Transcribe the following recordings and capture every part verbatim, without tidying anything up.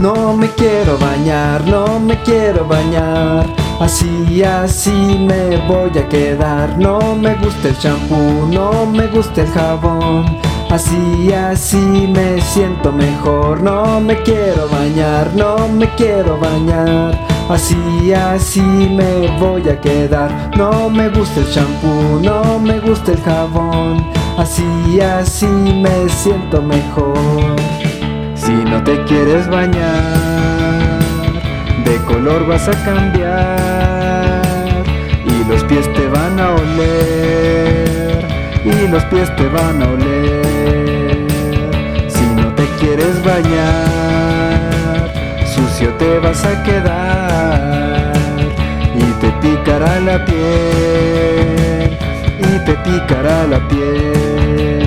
No me quiero bañar, no me quiero bañar. Así, así me voy a quedar. No me gusta el champú, no me gusta el jabón. Así, así me siento mejor. No me quiero bañar, no me quiero bañar. Así, así me voy a quedar. No me gusta el champú, no me gusta el jabón. Así, así me siento mejor. Si no te quieres bañar, de color vas a cambiar. Y los pies te van a oler, y los pies te van a oler. Si no te quieres bañar, sucio te vas a quedar. Y te picará la piel, y te picará la piel.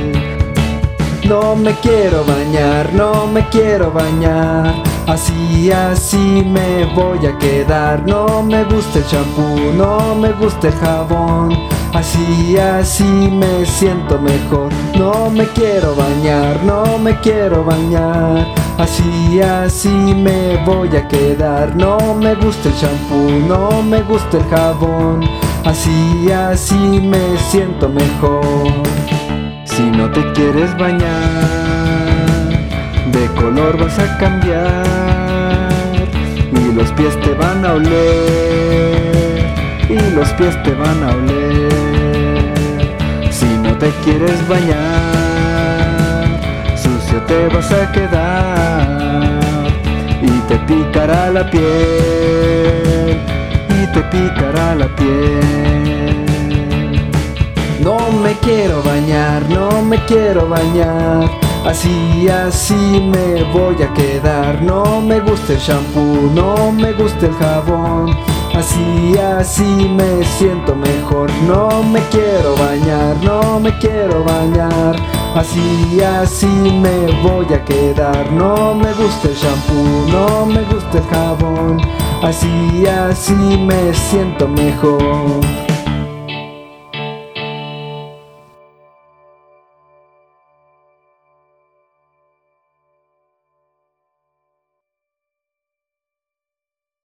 No me quiero bañar, no me quiero bañar. Así, así me voy a quedar. No me gusta el champú, no me gusta el jabón. Así, así me siento mejor. No me quiero bañar, no me quiero bañar. Así, así me voy a quedar. No me gusta el champú, no me gusta el jabón. Así, así me siento mejor. Si no te quieres bañar, de color vas a cambiar. Y los pies te van a oler, y los pies te van a oler. Si no te quieres bañar, sucio te vas a quedar. Y te picará la piel, y te picará la piel. No me quiero bañar, no me quiero bañar. Así, así me voy a quedar. No me gusta el champú, no me gusta el jabón. Así, así me siento mejor. No me quiero bañar, no me quiero bañar. Así, así me voy a quedar. No me gusta el champú, no me gusta el jabón. Así, así me siento mejor.